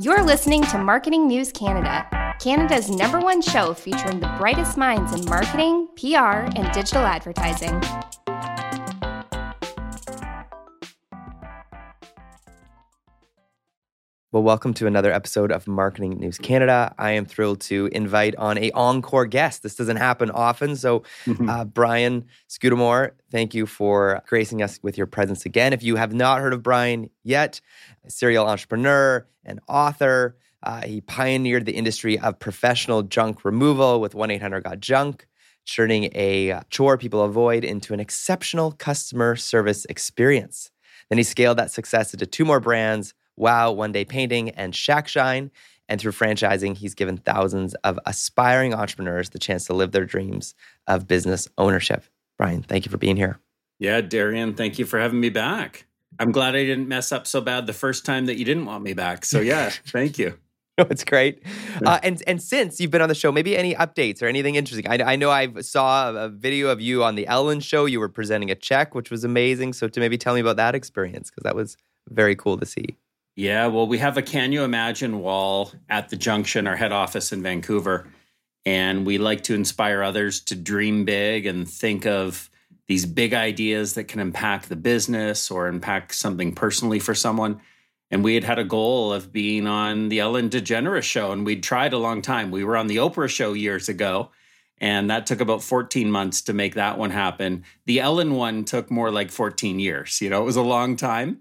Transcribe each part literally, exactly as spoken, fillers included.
You're listening to Marketing News Canada, Canada's number one show featuring the brightest minds in marketing, P R, and digital advertising. Well, welcome to another episode of Marketing News Canada. I am thrilled to invite on a encore guest. This doesn't happen often. So, mm-hmm. uh, Brian Scudamore, thank you for gracing us with your presence again. If you have not heard of Brian yet, a serial entrepreneur and author, uh, he pioneered the industry of professional junk removal with one eight hundred got junk, turning a chore people avoid into an exceptional customer service experience. Then he scaled that success into two more brands, Wow, One Day Painting, and Shackshine. And through franchising, he's given thousands of aspiring entrepreneurs the chance to live their dreams of business ownership. Brian, thank you for being here. Yeah, Darian, thank you for having me back. I'm glad I didn't mess up so bad the first time that you didn't want me back. So yeah, thank you. No, it's great. Uh, and and since you've been on the show, maybe any updates or anything interesting? I, I know I saw a video of you on the Ellen show. You were presenting a check, which was amazing. So to maybe tell me about that experience, because that was very cool to see. Yeah, well, we have a Can You Imagine wall at the Junction, our head office in Vancouver. And we like to inspire others to dream big and think of these big ideas that can impact the business or impact something personally for someone. And we had had a goal of being on the Ellen DeGeneres show, and we'd tried a long time. We were on the Oprah show years ago, and that took about fourteen months to make that one happen. The Ellen one took more like fourteen years. You know, it was a long time.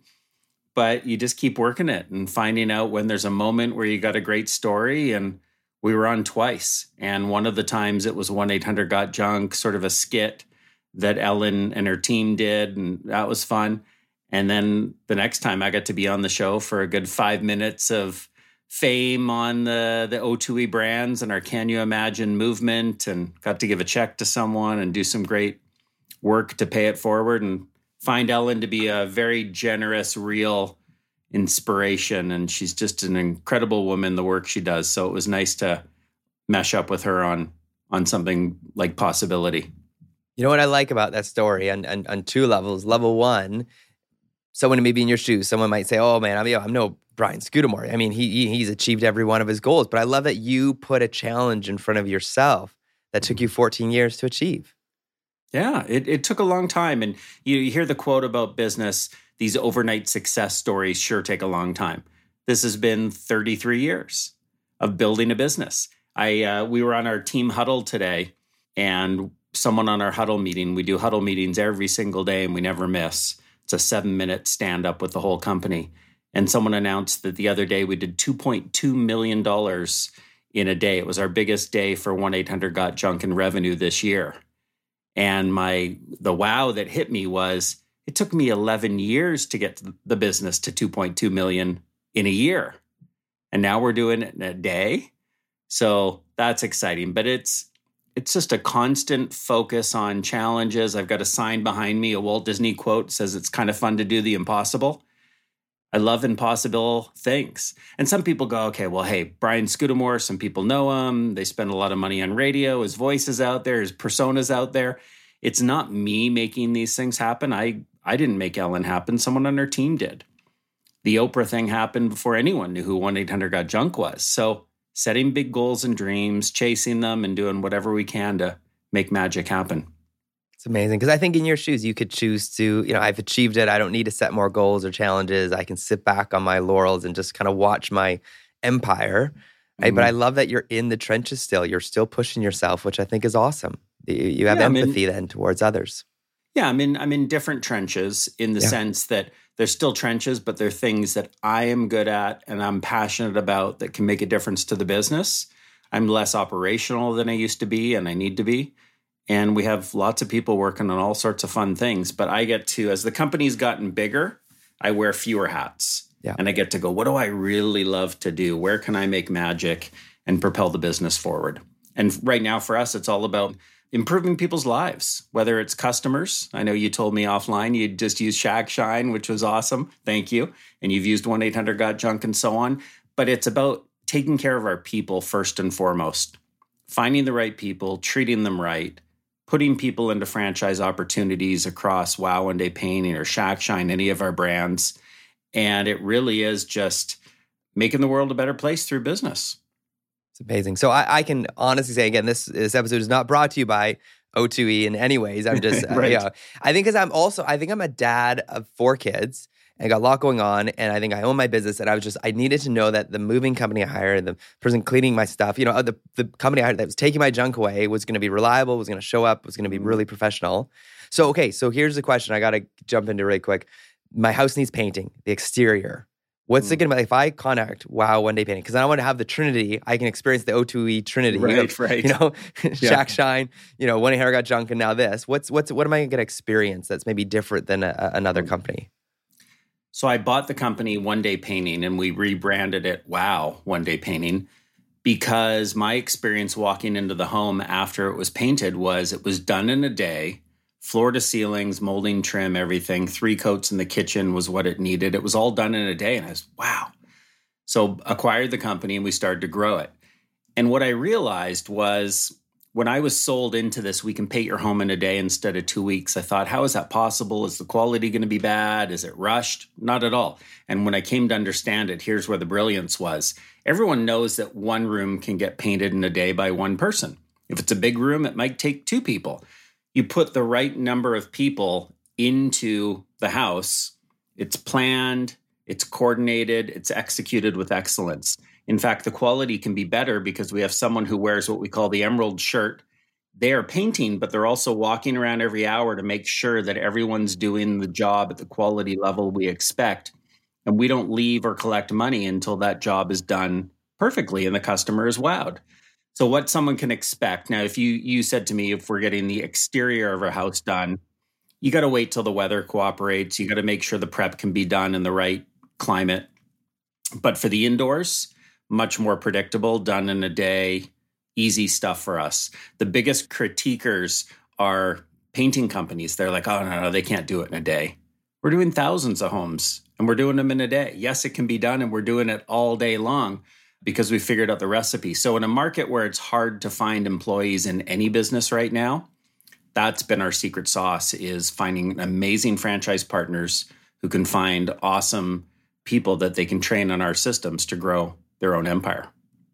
But you just keep working it and finding out when there's a moment where you got a great story. And we were on twice. And one of the times it was one eight hundred got junk, sort of a skit that Ellen and her team did. And that was fun. And then the next time I got to be on the show for a good five minutes of fame on the, the O two E brands and our Can You Imagine movement, and got to give a check to someone and do some great work to pay it forward. And find Ellen to be a very generous, real inspiration. And she's just an incredible woman, the work she does. So it was nice to mesh up with her on, on something like Possibility. You know what I like about that story on, on, on two levels. Level one, someone maybe in your shoes, someone might say, oh man, I'm, you know, I'm no Brian Scudamore. I mean, he he's achieved every one of his goals. But I love that you put a challenge in front of yourself that took you fourteen years to achieve. Yeah, it, it took a long time. And you, you hear the quote about business, these overnight success stories sure take a long time. This has been thirty-three years of building a business. I uh, we were on our team huddle today, and someone on our huddle meeting, we do huddle meetings every single day and we never miss. It's a seven minute stand up with the whole company. And someone announced that the other day we did two point two million dollars in a day. It was our biggest day for one eight hundred got junk in revenue this year. And my the wow that hit me was it took me eleven years to get the business to two point two million in a year. And now we're doing it in a day. So that's exciting. But it's it's just a constant focus on challenges. I've got a sign behind me, a Walt Disney quote says it's kind of fun to do the impossible. I love impossible things. And some people go, okay, well, hey, Brian Scudamore, some people know him. They spend a lot of money on radio. His voice is out there. His persona's out there. It's not me making these things happen. I, I didn't make Ellen happen. Someone on her team did. The Oprah thing happened before anyone knew who one eight hundred got junk was. So setting big goals and dreams, chasing them, and doing whatever we can to make magic happen. It's amazing because I think in your shoes, you could choose to, you know, I've achieved it. I don't need to set more goals or challenges. I can sit back on my laurels and just kind of watch my empire. Right? Mm-hmm. But I love that you're in the trenches still. You're still pushing yourself, which I think is awesome. You, you have yeah, empathy I mean, then towards others. Yeah, I'm in, I'm in different trenches in the yeah. sense that there's still trenches, but they're things that I am good at and I'm passionate about that can make a difference to the business. I'm less operational than I used to be and I need to be. And we have lots of people working on all sorts of fun things. But I get to, as the company's gotten bigger, I wear fewer hats. Yeah. And I get to go, what do I really love to do? Where can I make magic and propel the business forward? And right now for us, it's all about improving people's lives, whether it's customers. I know you told me offline you just used Shackshine, which was awesome. Thank you. And you've used one eight hundred got junk and so on. But it's about taking care of our people first and foremost. Finding the right people, treating them right, putting people into franchise opportunities across Wow, One Day Painting or Shackshine, any of our brands. And it really is just making the world a better place through business. It's amazing. So I, I can honestly say, again, this, this episode is not brought to you by O two E in any ways. I'm just, right. uh, you know, I think because I'm also, I think I'm a dad of four kids and I got a lot going on. And I think I own my business. And I was just, I needed to know that the moving company I hired, the person cleaning my stuff, you know, the, the company I hired that was taking my junk away was going to be reliable, was going to show up, was going to be really professional. So, okay, so here's the question I got to jump into really quick. My house needs painting, the exterior. What's mm. it going to be if I contact Wow One Day Painting? Because I want to have the Trinity. I can experience the O two E Trinity. Right, you know, right. You know, yeah. Shack Shine, you know, One Hair Got Junk, and now this. What's, what's, what am I going to experience that's maybe different than a, another company? So I bought the company One Day Painting and we rebranded it Wow One Day Painting because my experience walking into the home after it was painted was it was done in a day. Floor to ceilings, molding, trim, everything. Three coats in the kitchen was what it needed. It was all done in a day. And I was, wow. So acquired the company and we started to grow it. And what I realized was when I was sold into this, we can paint your home in a day instead of two weeks. I thought, how is that possible? Is the quality going to be bad? Is it rushed? Not at all. And when I came to understand it, here's where the brilliance was. Everyone knows that one room can get painted in a day by one person. If it's a big room, it might take two people. You put the right number of people into the house, it's planned, it's coordinated, it's executed with excellence. In fact, the quality can be better because we have someone who wears what we call the emerald shirt. They are painting, but they're also walking around every hour to make sure that everyone's doing the job at the quality level we expect. And we don't leave or collect money until that job is done perfectly and the customer is wowed. So what someone can expect. Now, if you you said to me, if we're getting the exterior of our house done, you got to wait till the weather cooperates. You got to make sure the prep can be done in the right climate. But for the indoors, much more predictable, done in a day, easy stuff for us. The biggest critiquers are painting companies. They're like, oh, no, no, they can't do it in a day. We're doing thousands of homes and we're doing them in a day. Yes, it can be done and we're doing it all day long, because we figured out the recipe. So in a market where it's hard to find employees in any business right now, that's been our secret sauce, is finding amazing franchise partners who can find awesome people that they can train on our systems to grow their own empire.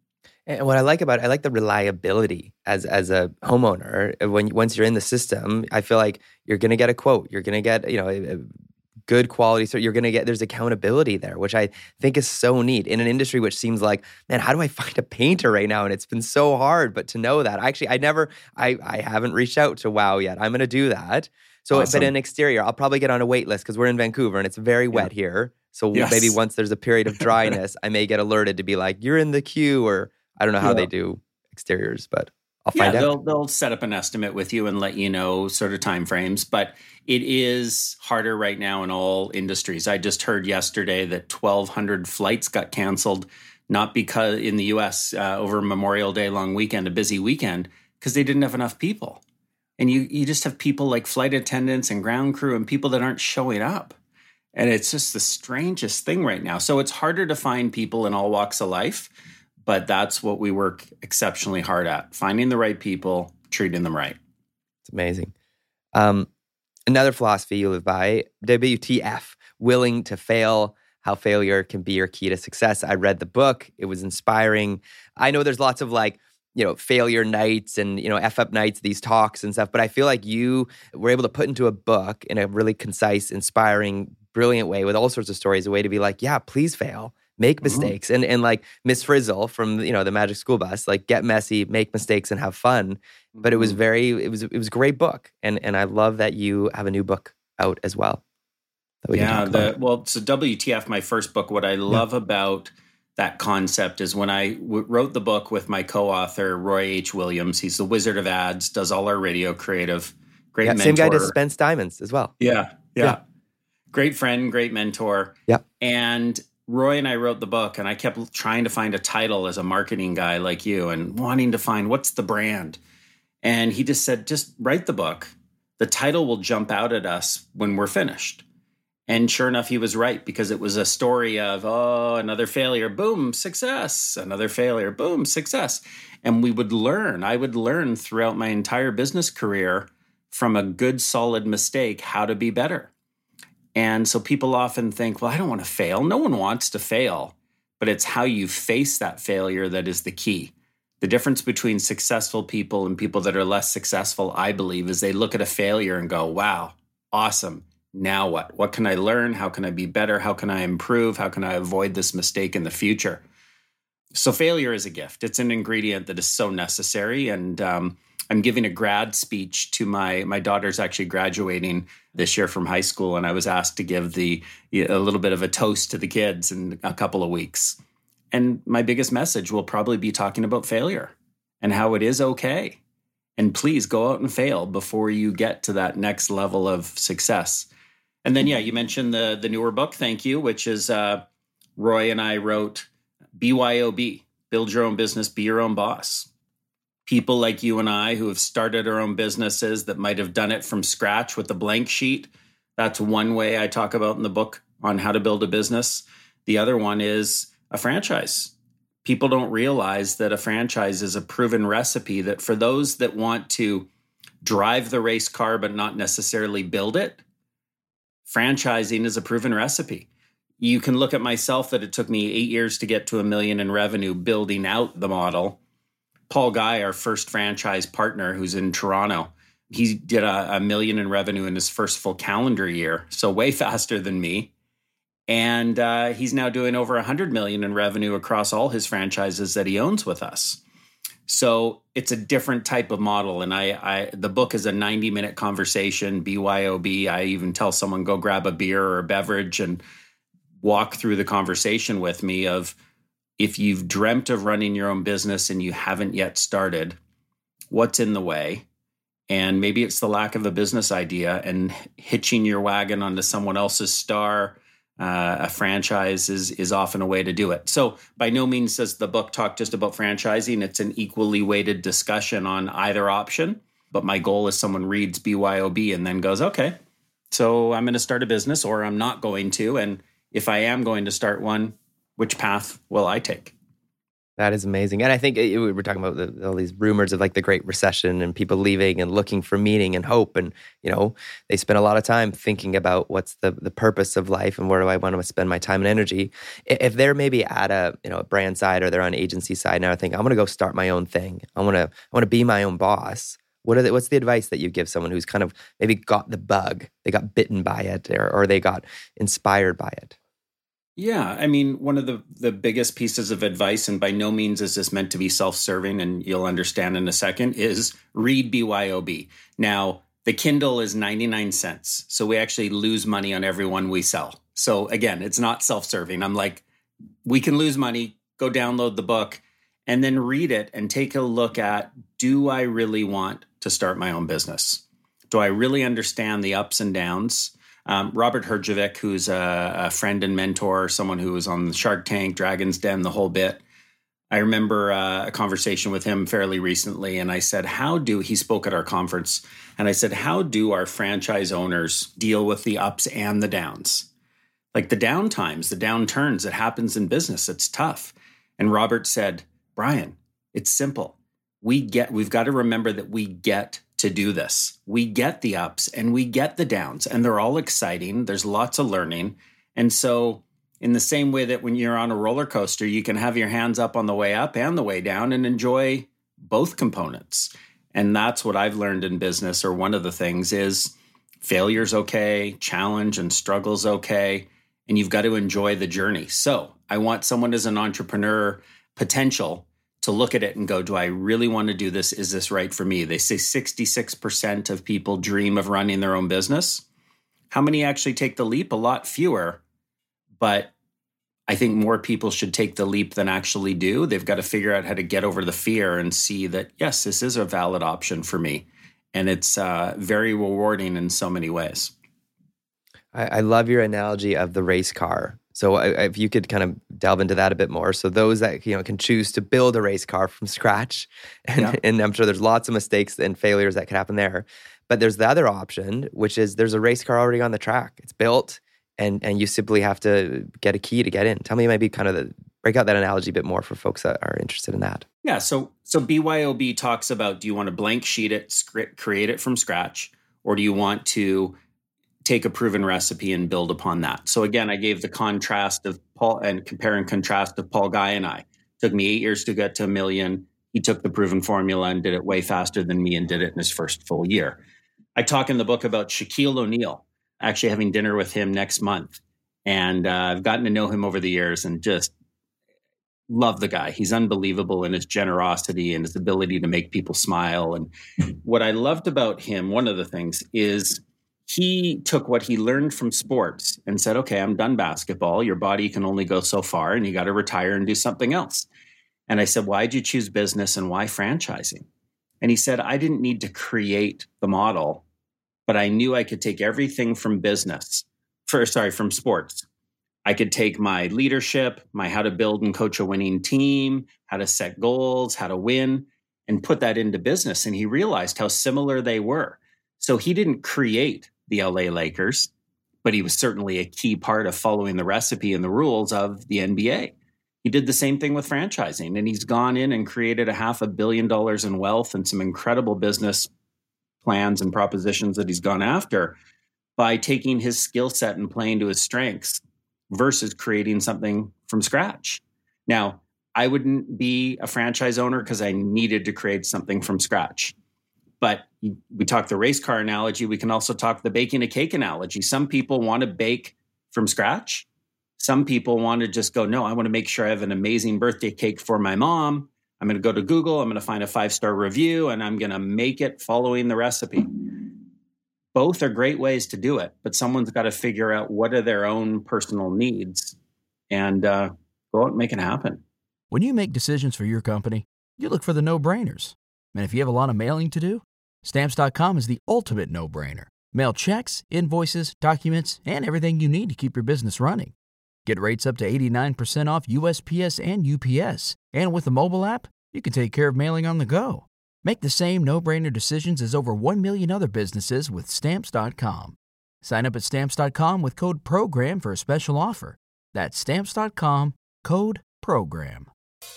And what I like about it, I like the reliability as as a homeowner. When once you're in the system, I feel like you're going to get a quote. You're going to get, you know, a, good quality. So you're going to get, there's accountability there, which I think is so neat in an industry which seems like, man, how do I find a painter right now? And it's been so hard, but to know that actually, I never, I, I haven't reached out to Wow yet. I'm going to do that. So, awesome. But in exterior, I'll probably get on a wait list because we're in Vancouver and it's very wet yeah. here. So yes. maybe once there's a period of dryness, I may get alerted to be like, you're in the queue, or I don't know how yeah. they do exteriors, but I'll find yeah, out. They'll, they'll set up an estimate with you and let you know sort of timeframes. But it is harder right now in all industries. I just heard yesterday that twelve hundred flights got canceled, not because in the U S uh, over Memorial Day long weekend, a busy weekend, because they didn't have enough people. And you you just have people like flight attendants and ground crew and people that aren't showing up. And it's just the strangest thing right now. So it's harder to find people in all walks of life. But that's what we work exceptionally hard at, finding the right people, treating them right. It's amazing. Um, another philosophy you live by, W T F, willing to fail, how failure can be your key to success. I read the book. It was inspiring. I know there's lots of like, you know, failure nights and, you know, F up nights, these talks and stuff. But I feel like you were able to put into a book in a really concise, inspiring, brilliant way with all sorts of stories, a way to be like, yeah, please fail. Make mistakes. Mm-hmm. And and like Miss Frizzle from, you know, the Magic School Bus, like get messy, make mistakes and have fun. But it was very, it was it was a great book. And and I love that you have a new book out as well. We yeah, the, well, so W T F, my first book, what I love yeah. about that concept is when I w- wrote the book with my co-author, Roy H. Williams, he's the wizard of ads, does all our radio creative, great yeah, mentor. Same guy does Spence Diamonds as well. Yeah, yeah, yeah. Great friend, great mentor. Yeah. And Roy and I wrote the book, and I kept trying to find a title as a marketing guy like you and wanting to find what's the brand. And he just said, just write the book. The title will jump out at us when we're finished. And sure enough, he was right, because it was a story of, oh, another failure, boom, success, another failure, boom, success. And we would learn, I would learn throughout my entire business career from a good, solid mistake, how to be better. And so people often think, well, I don't want to fail. No one wants to fail. but it's how you face that failure that is the key. The difference between successful people and people that are less successful, I believe, is they look at a failure and go, wow, awesome. Now what? What can I learn? How can I be better? How can I improve? How can I avoid this mistake in the future? So failure is a gift. It's an ingredient that is so necessary. And um, I'm giving a grad speech to my, my daughter's actually graduating this year from high school. And I was asked to give the a little bit of a toast to the kids in a couple of weeks. And my biggest message will probably be talking about failure and how it is okay. And please go out and fail before you get to that next level of success. And then, yeah, you mentioned the, the newer book, thank you, which is uh, Roy and I wrote B Y O B, Build Your Own Business, Be Your Own Boss. People like you and I who have started our own businesses that might have done it from scratch with a blank sheet. That's one way I talk about in the book on how to build a business. The other one is a franchise. People don't realize that a franchise is a proven recipe that for those that want to drive the race car but not necessarily build it, franchising is a proven recipe. You can look at myself that it took me eight years to get to a million in revenue building out the model. Paul Guy, our first franchise partner who's in Toronto, he did a, a million in revenue in his first full calendar year, so way faster than me. And uh, he's now doing over one hundred million in revenue across all his franchises that he owns with us. So it's a different type of model. And I, I the book is a ninety minute conversation, B Y O B. I even tell someone, go grab a beer or a beverage and walk through the conversation with me of, if you've dreamt of running your own business and you haven't yet started, what's in the way? And maybe it's the lack of a business idea, and hitching your wagon onto someone else's star, uh, a franchise is, is often a way to do it. So by no means does the book talk just about franchising. It's an equally weighted discussion on either option. But my goal is someone reads B Y O B and then goes, okay, so I'm going to start a business or I'm not going to. And if I am going to start one, which path will I take? That is amazing. And I think it, we were talking about the, all these rumors of like the Great Recession and people leaving and looking for meaning and hope. And, you know, they spend a lot of time thinking about what's the, the purpose of life and where do I want to spend my time and energy. If they're maybe at a, you know, a brand side or they're on agency side now, I think I'm going to go start my own thing. I want to, I want to be my own boss. What are the, what's the advice that you give someone who's kind of maybe got the bug, they got bitten by it, or, or they got inspired by it? Yeah, I mean, one of the, the biggest pieces of advice, and by no means is this meant to be self-serving, and you'll understand in a second, is read B Y O B. Now, the Kindle is ninety-nine cents, so we actually lose money on every one we sell. So again, it's not self-serving. I'm like, we can lose money, go download the book, and then read it and take a look at, do I really want to start my own business? Do I really understand the ups and downs? Um, Robert Herjavec, who's a, a friend and mentor, someone who was on the Shark Tank, Dragon's Den, the whole bit. I remember uh, a conversation with him fairly recently, and I said, how do, he spoke at our conference, and I said, how do our franchise owners deal with the ups and the downs? Like the down times, the downturns that happens in business, it's tough. And Robert said, Brian, it's simple. We get, we've got to remember that we get to do this. We get the ups and we get the downs, and they're all exciting. There's lots of learning. And so in the same way that when you're on a roller coaster, you can have your hands up on the way up and the way down and enjoy both components. And that's what I've learned in business, or one of the things is failure's okay, challenge and struggle's okay, and you've got to enjoy the journey. So I want someone as an entrepreneur potential to look at it and go, do I really want to do this? Is this right for me? They say sixty-six percent of people dream of running their own business. How many actually take the leap? A lot fewer. But I think more people should take the leap than actually do. They've got to figure out how to get over the fear and see that, yes, this is a valid option for me. And it's uh, very rewarding in so many ways. I, I love your analogy of the race car. So if you could kind of delve into that a bit more. So those that, you know, can choose to build a race car from scratch, and, yeah. and I'm sure there's lots of mistakes and failures that could happen there. But there's the other option, which is there's a race car already on the track. It's built, and and you simply have to get a key to get in. Tell me maybe kind of the, break out that analogy a bit more for folks that are interested in that. Yeah, so so B Y O B talks about, do you want to blank sheet it, script, create it from scratch, or do you want to take a proven recipe and build upon that? So again, I gave the contrast of Paul and compare and contrast to Paul Guy and I. It took me eight years to get to a million. He took the proven formula and did it way faster than me and did it in his first full year. I talk in the book about Shaquille O'Neal, actually having dinner with him next month. And uh, I've gotten to know him over the years and just love the guy. He's unbelievable in his generosity and his ability to make people smile. And what I loved about him, one of the things, is he took what he learned from sports and said, okay, I'm done basketball. Your body can only go so far and you got to retire and do something else. And I said, why'd you choose business and why franchising? And he said, I didn't need to create the model, but I knew I could take everything from business, for, sorry, from sports. I could take my leadership, my how to build and coach a winning team, how to set goals, how to win, and put that into business. And he realized how similar they were. So he didn't create the L A Lakers, but he was certainly a key part of following the recipe and the rules of the N B A. He did the same thing with franchising, and he's gone in and created a half a billion dollars in wealth and some incredible business plans and propositions that he's gone after by taking his skill set and playing to his strengths versus creating something from scratch. Now, I wouldn't be a franchise owner because I needed to create something from scratch. But we talk the race car analogy. We can also talk the baking a cake analogy. Some people want to bake from scratch. Some people want to just go, no, I want to make sure I have an amazing birthday cake for my mom. I'm going to go to Google. I'm going to find a five-star review, and I'm going to make it following the recipe. Both are great ways to do it, but someone's got to figure out what are their own personal needs and uh, go out and make it happen. When you make decisions for your company, you look for the no-brainers. And if you have a lot of mailing to do, Stamps dot com is the ultimate no-brainer. Mail checks, invoices, documents, and everything you need to keep your business running. Get rates up to eighty-nine percent off U S P S and U P S. And with the mobile app, you can take care of mailing on the go. Make the same no-brainer decisions as over one million other businesses with Stamps dot com. Sign up at Stamps dot com with code PROGRAM for a special offer. That's Stamps dot com, code PROGRAM.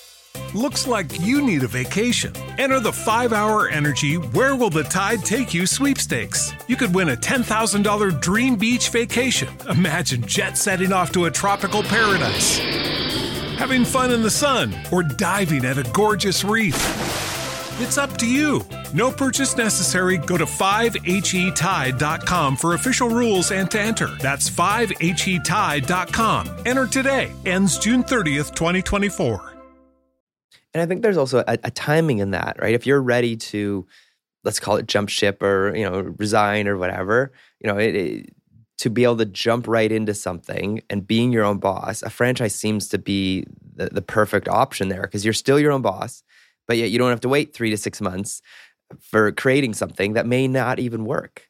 Looks like you need a vacation. Enter the five hour Energy Where Will the Tide Take You sweepstakes. You could win a ten thousand dollars dream beach vacation. Imagine jet setting off to a tropical paradise, having fun in the sun, or diving at a gorgeous reef. It's up to you. No purchase necessary. Go to five H E tide dot com for official rules and to enter. That's five H E tide dot com. Enter today. Ends June thirtieth, twenty twenty-four. And I think there's also a, a timing in that, right? If you're ready to, let's call it jump ship or, you know, resign or whatever, you know, it, it, to be able to jump right into something and being your own boss, a franchise seems to be the, the perfect option there because you're still your own boss, but yet you don't have to wait three to six months for creating something that may not even work.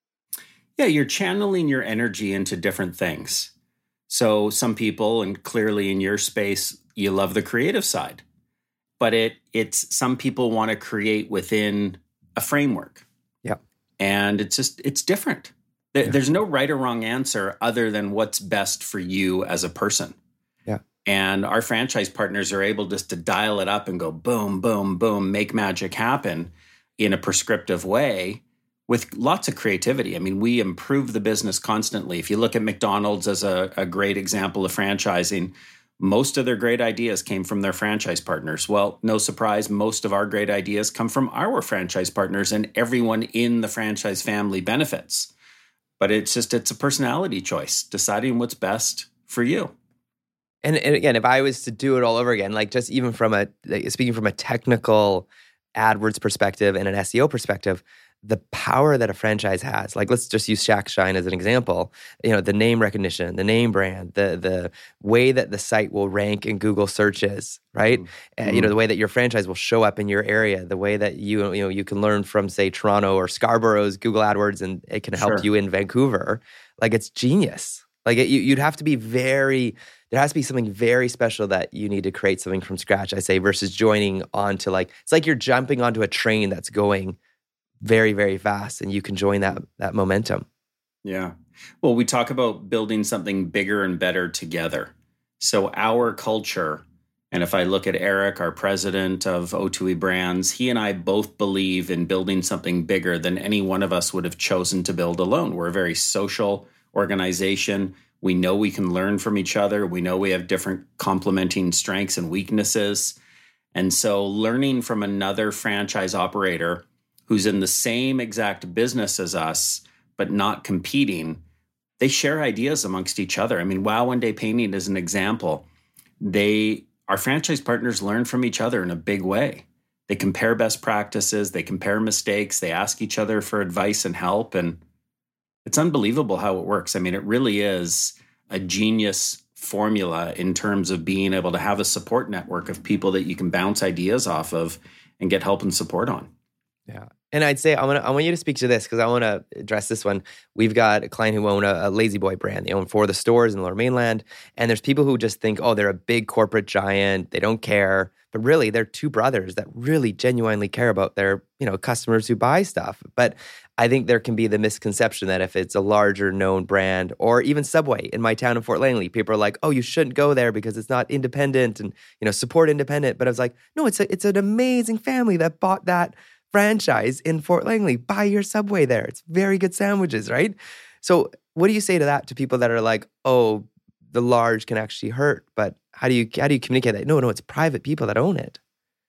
Yeah, you're channeling your energy into different things. So some people, and clearly in your space, you love the creative side. But it it's some people want to create within a framework. Yeah. And it's just, it's different. There, yeah. There's no right or wrong answer other than what's best for you as a person. Yeah. And our franchise partners are able just to dial it up and go boom, boom, boom, make magic happen in a prescriptive way with lots of creativity. I mean, we improve the business constantly. If you look at McDonald's as a, a great example of franchising, most of their great ideas came from their franchise partners. Well, no surprise, most of our great ideas come from our franchise partners, and everyone in the franchise family benefits. But it's just, it's a personality choice, deciding what's best for you. And, and again, if I was to do it all over again, like just even from a, like speaking from a technical AdWords perspective and an S E O perspective, the power that a franchise has, like let's just use Shack Shine as an example, you know, the name recognition, the name brand, the the way that the site will rank in Google searches, right? Mm-hmm. And, you know, the way that your franchise will show up in your area, the way that you, you know, you can learn from, say, Toronto or Scarborough's Google AdWords and it can help Sure. you in Vancouver. Like it's genius. Like it, you, you'd have to be very, there has to be something very special that you need to create something from scratch, I say, versus joining onto like, it's like you're jumping onto a train that's going very, very fast and you can join that that momentum. Yeah. Well, we talk about building something bigger and better together. So our culture, and if I look at Eric, our president of O two E Brands, he and I both believe in building something bigger than any one of us would have chosen to build alone. We're a very social organization. We know we can learn from each other. We know we have different complementing strengths and weaknesses. And so learning from another franchise operator who's in the same exact business as us, but not competing, they share ideas amongst each other. I mean, Wow One Day Painting is an example. They, our franchise partners learn from each other in a big way. They compare best practices, they compare mistakes, they ask each other for advice and help. And it's unbelievable how it works. I mean, it really is a genius formula in terms of being able to have a support network of people that you can bounce ideas off of and get help and support on. Yeah. And I'd say I want to, I want you to speak to this because I want to address this one. We've got a client who own a, a Lazy Boy brand. They own four of the stores in the Lower Mainland. And there's people who just think, oh, they're a big corporate giant. They don't care. But really, they're two brothers that really genuinely care about their, you know, customers who buy stuff. But I think there can be the misconception that if it's a larger known brand, or even Subway in my town of Fort Langley, people are like, oh, you shouldn't go there because it's not independent and, you know, support independent. But I was like, no, it's a, it's an amazing family that bought that franchise in Fort Langley. Buy your Subway there. It's very good sandwiches, right? So what do you say to that, to people that are like, oh, the large can actually hurt, but how do you how do you communicate that? No, no, it's private people that own it.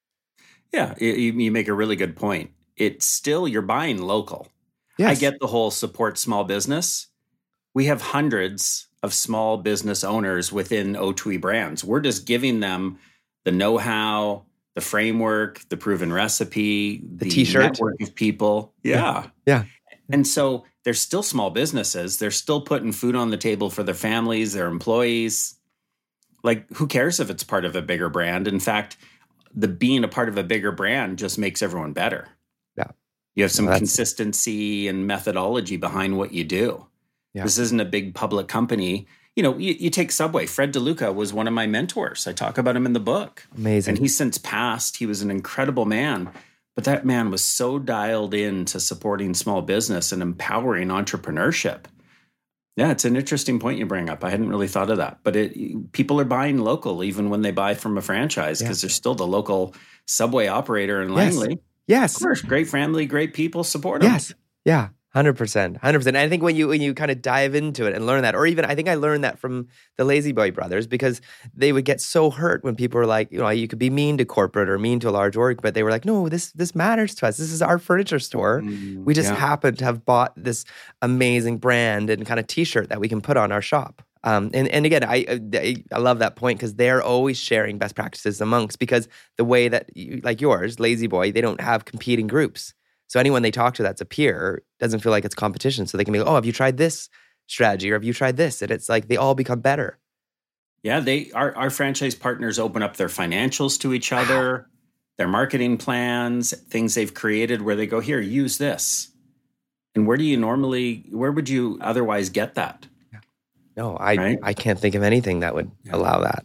Yeah, you, you make a really good point. It's still, you're buying local. Yes. I get the whole support small business. We have hundreds of small business owners within Otui Brands. We're just giving them the know-how, the framework, the proven recipe, the, the t-shirt, network of people. Yeah. Yeah. And so they're still small businesses. They're still putting food on the table for their families, their employees. Like, who cares if it's part of a bigger brand? In fact, the being a part of a bigger brand just makes everyone better. Yeah. You have some well, consistency and methodology behind what you do. Yeah. This isn't a big public company. You know, you, you take Subway. Fred DeLuca was one of my mentors. I talk about him in the book. Amazing. And he's since passed. He was an incredible man. But that man was so dialed in to supporting small business and empowering entrepreneurship. Yeah, it's an interesting point you bring up. I hadn't really thought of that. But it, people are buying local even when they buy from a franchise because yeah. there's still the local Subway operator in Langley. Yes. Of course, great family, great people, support them. Yes. Yeah. one hundred percent. one hundred percent. And I think when you when you kind of dive into it and learn that, or even I think I learned that from the Lazy Boy brothers because they would get so hurt when people were like, you know, you could be mean to corporate or mean to a large org, but they were like, no, this this matters to us. This is our furniture store. Mm, we just yeah. happen to have bought this amazing brand and kind of t-shirt that we can put on our shop. Um, and, and again, I, I I love that point because they're always sharing best practices amongst, because the way that, you, like yours, Lazy Boy, they don't have competing groups. So anyone they talk to that's a peer doesn't feel like it's competition. So they can be like, oh, have you tried this strategy or have you tried this? And it's like they all become better. Yeah, they our, our franchise partners open up their financials to each other, their marketing plans, things they've created where they go, here, use this. And where do you normally, where would you otherwise get that? Yeah. No, I, right? I can't think of anything that would yeah. allow that.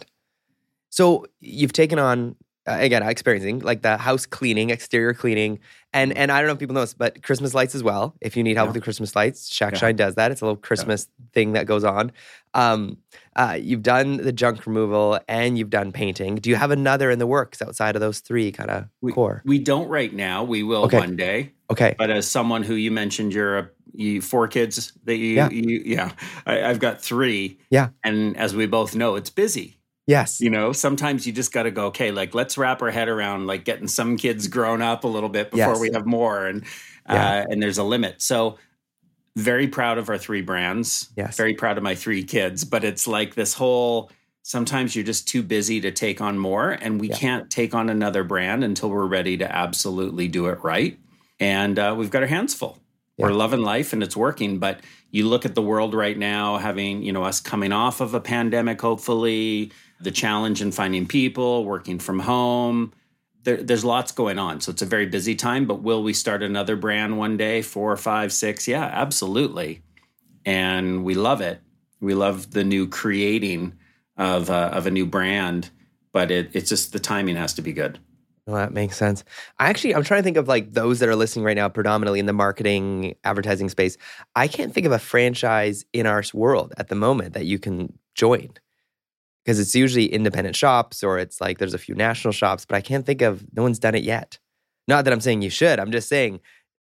So you've taken on, Uh, again, experiencing like the house cleaning, exterior cleaning, and and I don't know if people know this, but Christmas lights as well. If you need help yeah. with the Christmas lights, Shack yeah. Shine does that. It's a little Christmas yeah. thing that goes on. Um, uh, you've done the junk removal and you've done painting. Do you have another in the works outside of those three kind of core? We don't right now. We will okay. one day. Okay. But as someone who you mentioned, you're a you four kids that you yeah, you, yeah. I, I've got three. Yeah. And as we both know, it's busy. Yes. You know, sometimes you just got to go, okay, like let's wrap our head around like getting some kids grown up a little bit before yes. we have more. And yeah. uh, and there's a limit. So very proud of our three brands. Yes. Very proud of my three kids. But it's like this whole, sometimes you're just too busy to take on more. And we yeah. can't take on another brand until we're ready to absolutely do it right. And uh, we've got our hands full. Yeah. We're loving life and it's working. But you look at the world right now, having, you know, us coming off of a pandemic, hopefully, the challenge in finding people, working from home. There, there's lots going on. So it's a very busy time. But will we start another brand one day? Four, five, six? Yeah, absolutely. And we love it. We love the new creating of, uh, of a new brand. But it, it's just the timing has to be good. Well, that makes sense. I actually, I'm trying to think of like those that are listening right now, predominantly in the marketing, advertising space. I can't think of a franchise in our world at the moment that you can join. Because it's usually independent shops or it's like there's a few national shops, but I can't think of, no one's done it yet. Not that I'm saying you should. I'm just saying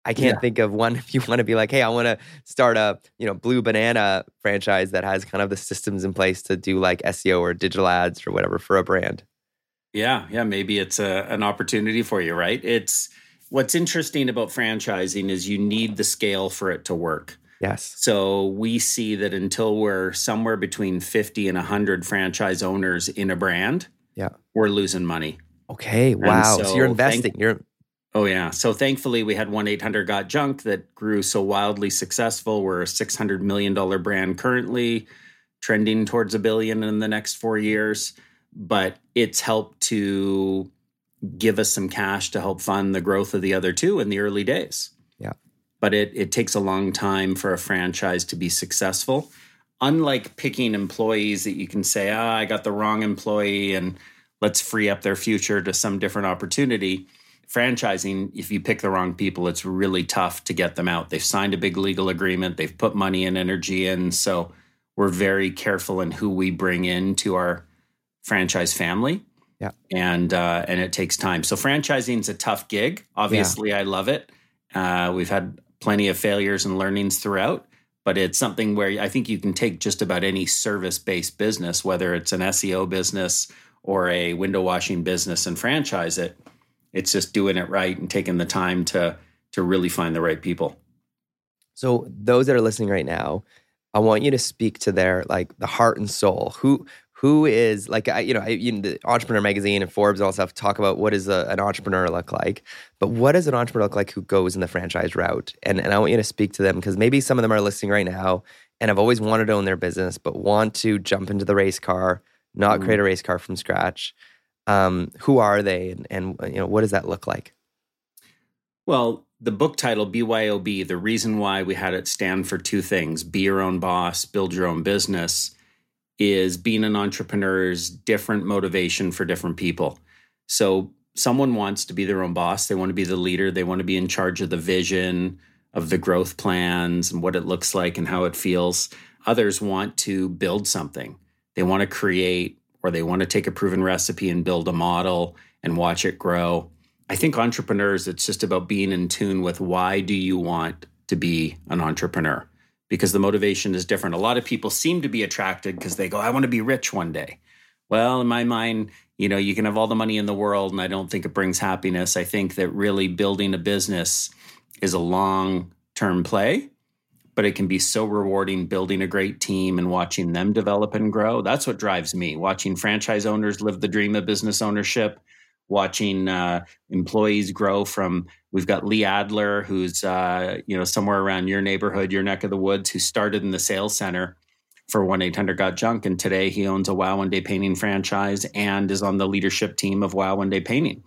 I can't Yeah. think of one if you want to be like, hey, I want to start a, you know, Blue Banana franchise that has kind of the systems in place to do like S E O or digital ads or whatever for a brand. Yeah, yeah, maybe it's a, an opportunity for you, right? It's what's interesting about franchising is you need the scale for it to work. Yes. So we see that until we're somewhere between fifty and one hundred franchise owners in a brand, Yeah. we're losing money. Okay. Wow. So, so you're investing. thank- you're Oh, yeah. So thankfully, we had one eight hundred got junk that grew so wildly successful. We're a six hundred million dollars brand currently, trending towards a billion in the next four years. But it's helped to give us some cash to help fund the growth of the other two in the early days. Yeah. But it, it takes a long time for a franchise to be successful. Unlike picking employees that you can say, ah, I got the wrong employee and let's free up their future to some different opportunity. Franchising, if you pick the wrong people, it's really tough to get them out. They've signed a big legal agreement. They've put money and energy in. So we're very careful in who we bring into our franchise family. Yeah. And uh, and it takes time. So franchising is a tough gig. Obviously, I love it. Uh, we've had plenty of failures and learnings throughout, but it's something where I think you can take just about any service-based business, whether it's an S E O business or a window washing business, and franchise it. It's just doing it right and taking the time to to really find the right people. So those that are listening right now, I want you to speak to their like the heart and soul. Who who is like I, you know, I, you know the Entrepreneur Magazine and Forbes and all stuff talk about what does a, an entrepreneur look like, but what does an entrepreneur look like who goes in the franchise route? And and I want you to speak to them because maybe some of them are listening right now and have always wanted to own their business, but want to jump into the race car, not Mm. create a race car from scratch. Um, who are they, and, and you know what does that look like? Well, the book title, B Y O B, the reason why we had it stand for two things, be your own boss, build your own business, is being an entrepreneur is different motivation for different people. So someone wants to be their own boss. They want to be the leader. They want to be in charge of the vision, of the growth plans and what it looks like and how it feels. Others want to build something. They want to create, or they want to take a proven recipe and build a model and watch it grow. I think entrepreneurs, it's just about being in tune with why do you want to be an entrepreneur? Because the motivation is different. A lot of people seem to be attracted because they go, I want to be rich one day. Well, in my mind, you know, you can have all the money in the world, and I don't think it brings happiness. I think that really building a business is a long-term play, but it can be so rewarding building a great team and watching them develop and grow. That's what drives me, watching franchise owners live the dream of business ownership, watching uh, employees grow from, we've got Lee Adler, who's uh, you know somewhere around your neighborhood, your neck of the woods, who started in the sales center for one eight hundred got junk. And today he owns a Wow One Day Painting franchise and is on the leadership team of Wow One Day Painting.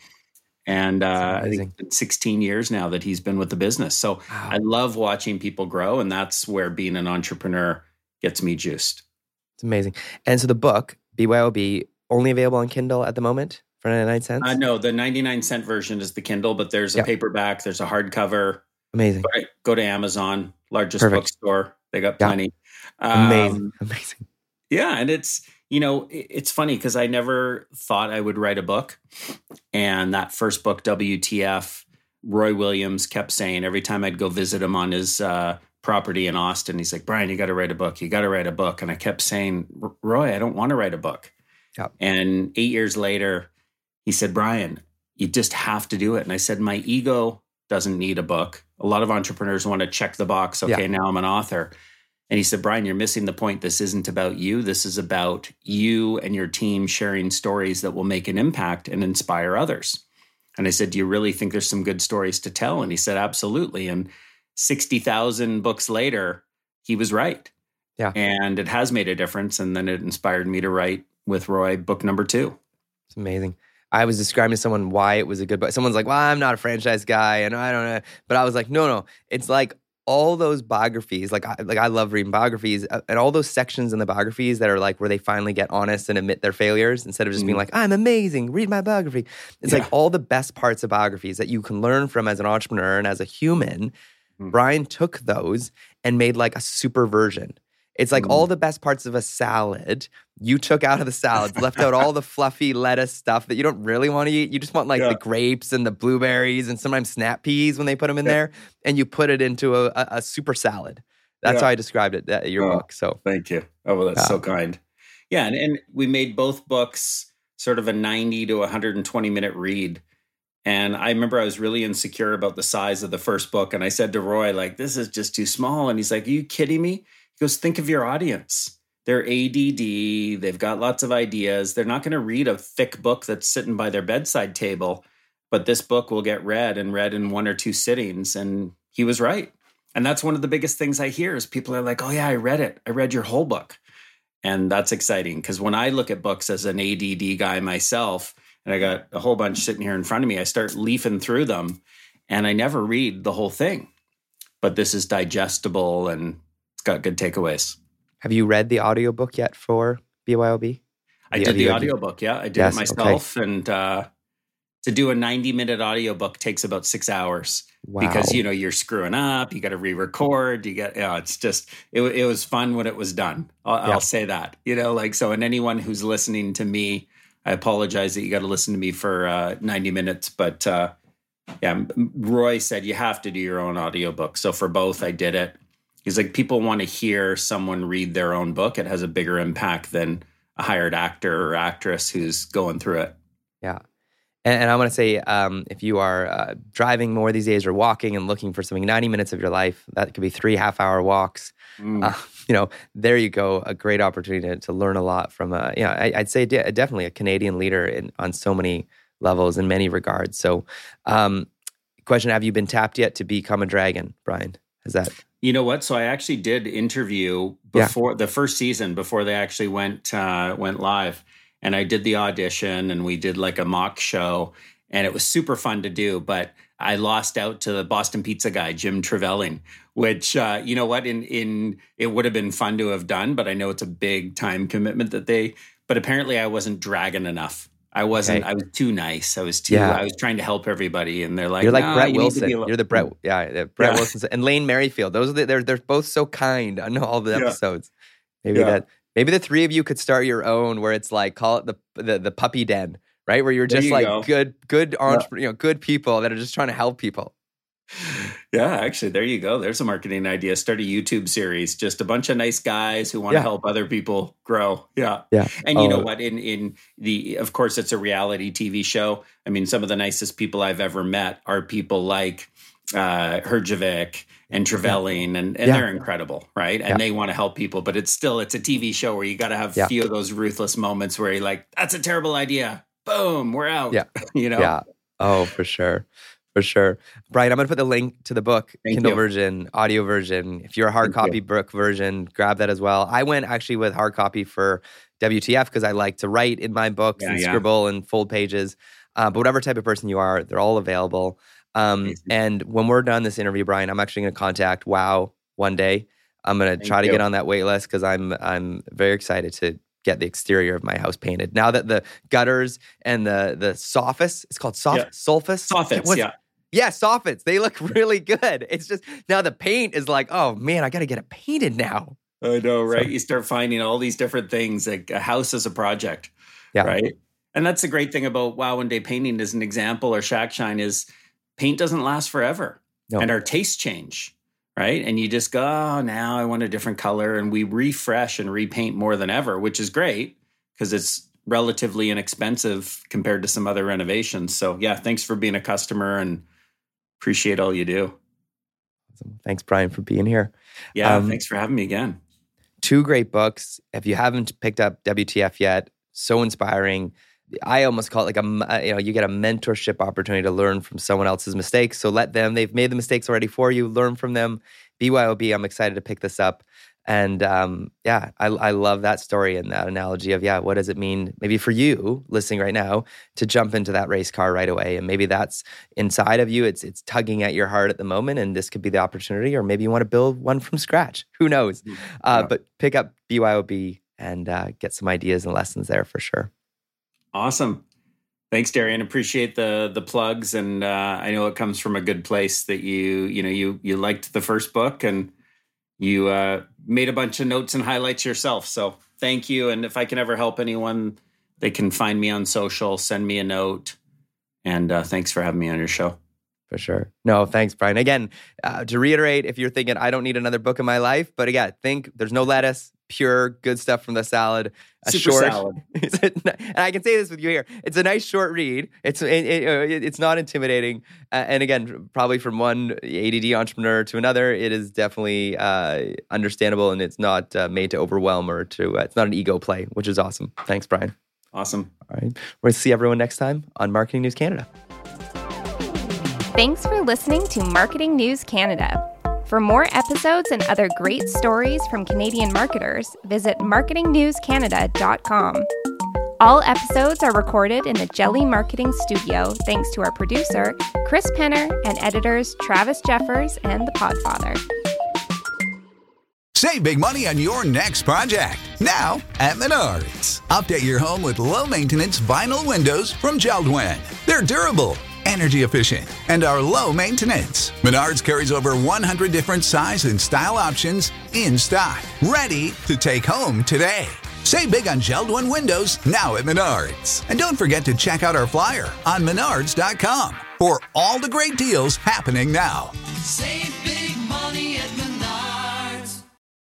And uh, I think it's sixteen years now that he's been with the business. So Wow. I love watching people grow. And that's where being an entrepreneur gets me juiced. It's amazing. And so the book, B Y O B, only available on Kindle at the moment for ninety-nine cents? Uh, no, the ninety-nine cent version is the Kindle, but there's a Yep. paperback, there's a hardcover. Amazing. Go to, go to Amazon, largest Perfect. bookstore. They got Yeah. plenty. Amazing. Um, Amazing. Yeah, and it's, you know, it- it's funny because I never thought I would write a book. And that first book, W T F, Roy Williams kept saying every time I'd go visit him on his uh, property in Austin, he's like, Brian, you got to write a book. You got to write a book. And I kept saying, Roy, I don't want to write a book. Yeah. And eight years later, he said, Brian, you just have to do it. And I said, my ego doesn't need a book. A lot of entrepreneurs want to check the box. Okay, Yeah. now I'm an author. And he said, Brian, you're missing the point. This isn't about you. This is about you and your team sharing stories that will make an impact and inspire others. And I said, do you really think there's some good stories to tell? And he said, absolutely. And sixty thousand books later, he was right. Yeah. And it has made a difference. And then it inspired me to write with Roy book number two. It's amazing. I was describing to someone why it was a good book. Someone's like, well, I'm not a franchise guy and I don't know. But I was like, no, no. It's like all those biographies, like I, like I love reading biographies uh, and all those sections in the biographies that are like where they finally get honest and admit their failures instead of just being Mhm. like, I'm amazing, read my biography. It's Yeah. like all the best parts of biographies that you can learn from as an entrepreneur and as a human. Mhm. Brian took those and made like a super version. It's like Mm. all the best parts of a salad you took out of the salads, left out all the fluffy lettuce stuff that you don't really want to eat. You just want like Yeah. the grapes and the blueberries and sometimes snap peas when they put them in Yeah. there, and you put it into a, a, a super salad. That's Yeah. how I described it in your Oh. book. So Thank you. Oh, well, that's Yeah. so kind. Yeah. And, and we made both books sort of a ninety to one hundred twenty minute read. And I remember I was really insecure about the size of the first book. And I said to Roy, like, this is just too small. And he's like, are you kidding me? He goes, think of your audience. They're A D D. They've got lots of ideas. They're not going to read a thick book that's sitting by their bedside table. But this book will get read and read in one or two sittings. And he was right. And that's one of the biggest things I hear is people are like, oh, yeah, I read it. I read your whole book. And that's exciting because when I look at books as an A D D guy myself, and I got a whole bunch sitting here in front of me, I start leafing through them and I never read the whole thing. But this is digestible and it's got good takeaways. have you read the audiobook yet for B Y O B? I The did the audio- audiobook. Yeah, I did Yes, it myself. And uh, to do a ninety minute audiobook takes about six hours. Wow. Because, you know, you're screwing up, you got to re-record, you get, yeah, it's just, it, it was fun when it was done. I'll, Yeah. I'll say that, you know, like, so, and anyone who's listening to me, I apologize that you got to listen to me for uh, ninety minutes, but uh, yeah, Roy said you have to do your own audiobook. So for both, I did it. He's like, people want to hear someone read their own book. It has a bigger impact than a hired actor or actress who's going through it. Yeah. And, and I want to say, um, if you are uh, driving more these days or walking and looking for something, ninety minutes of your life, that could be three half-hour walks. Mm. Uh, you know, there you go, a great opportunity to, to learn a lot from, a, you know, I, I'd say de- definitely a Canadian leader in, on so many levels in many regards. So, um, question, have you been tapped yet to become a dragon, Brian? Is that... You know what? So I actually did interview before yeah. the first season, before they actually went uh, went live. And I did the audition and we did like a mock show and it was super fun to do. But I lost out to the Boston Pizza guy, Jim Trevelyan, which, uh, you know what, in in it would have been fun to have done. But I know it's a big time commitment that they, but apparently I wasn't dragon enough. I wasn't, okay. I was too nice. I was too, yeah. I was trying to help everybody. And they're like, you're like no, Brett you Wilson. Little- You're the Brett, yeah, Brett yeah. Wilson and Lane Merrifield. Those are the, they're, they're both so kind on all the episodes. Yeah. Maybe yeah. that, maybe the three of you could start your own where it's like, call it the, the, the puppy den, right? Where you're just you like go. good, good entrepreneur, yeah. you know, good people that are just trying to help people. Yeah, actually, there you go. There's a marketing idea. Start a YouTube series. Just a bunch of nice guys who want yeah. to help other people grow. Yeah. Yeah. And you oh. know what? In in the, of course, it's a reality T V show. I mean, some of the nicest people I've ever met are people like uh, Herjavec and Trevelyan, and, and yeah. they're incredible, right? And yeah. they want to help people, but it's still, it's a T V show where you got to have a yeah. few of those ruthless moments where you're like, that's a terrible idea. Boom, we're out. Yeah. you know? Yeah. Oh, for sure. For sure. Brian, I'm going to put the link to the book, Thank Kindle you. version, audio version. If you're a hard Thank copy you. book version, grab that as well. I went actually with hard copy for W T F because I like to write in my books Yeah, and yeah. scribble and fold pages. Uh, but whatever type of person you are, they're all available. Um, and when we're done this interview, Brian, I'm actually going to contact WOW one day. I'm going to try to you. get on that wait list because I'm I'm very excited to get the exterior of my house painted. Now that the gutters and the the soffits, it's called soft Yeah. sulfus? Soffits, What's- yeah. Yeah, soffits. They look really good. It's just now the paint is like, oh man, I got to get it painted now. I know, right? So- you start finding all these different things. Like a house is a project, Yeah. right? And that's the great thing about Wow One Day Painting as an example, or Shack Shine, is paint doesn't last forever. No. And our tastes change, right? And you just go, oh, now I want a different color. And we refresh and repaint more than ever, which is great because it's relatively inexpensive compared to some other renovations. So yeah, thanks for being a customer and appreciate all you do. Thanks, Brian, for being here. Yeah, Um, thanks for having me again. Two great books. If you haven't picked up W T F yet, so inspiring. I almost call it like a, you know, you get a mentorship opportunity to learn from someone else's mistakes. So let them, they've made the mistakes already for you, learn from them. B Y O B, I'm excited to pick this up. And um, yeah, I, I love that story and that analogy of, yeah, what does it mean maybe for you listening right now to jump into that race car right away? And maybe that's inside of you. It's it's tugging at your heart at the moment, and this could be the opportunity. Or maybe you want to build one from scratch. Who knows? Uh, Yeah. But pick up B Y O B and uh, get some ideas and lessons there for sure. Awesome. Thanks, Darian. Appreciate the the plugs. And uh, I know it comes from a good place that you, you know, you you liked the first book and you uh, made a bunch of notes and highlights yourself. So thank you. And if I can ever help anyone, they can find me on social, send me a note. And uh, thanks for having me on your show. For sure. No, thanks, Brian. Again, uh, to reiterate, if you're thinking, I don't need another book in my life, but again, think there's no lettuce, pure, good stuff from the salad. A Super short, salad. And I can say this with you here. It's a nice short read. It's it, it, it's not intimidating. Uh, and again, probably from one A D D entrepreneur to another, it is definitely uh, understandable, and it's not uh, made to overwhelm or to, uh, it's not an ego play, which is awesome. Thanks, Brian. Awesome. All right. We're going to see everyone next time on Marketing News Canada. Thanks for listening to Marketing News Canada. For more episodes and other great stories from Canadian marketers, visit marketing news canada dot com. All episodes are recorded in the Jelly Marketing Studio thanks to our producer, Chris Penner, and editors Travis Jeffers and The Podfather. Save big money on your next project, now at Menards. Update your home with low-maintenance vinyl windows from Jeld-Wen. They're durable, energy efficient, and are low maintenance. Menards carries over one hundred different size and style options in stock, ready to take home today. Save big on Jeld-Wen windows now at Menards. And don't forget to check out our flyer on menards dot com for all the great deals happening now. Save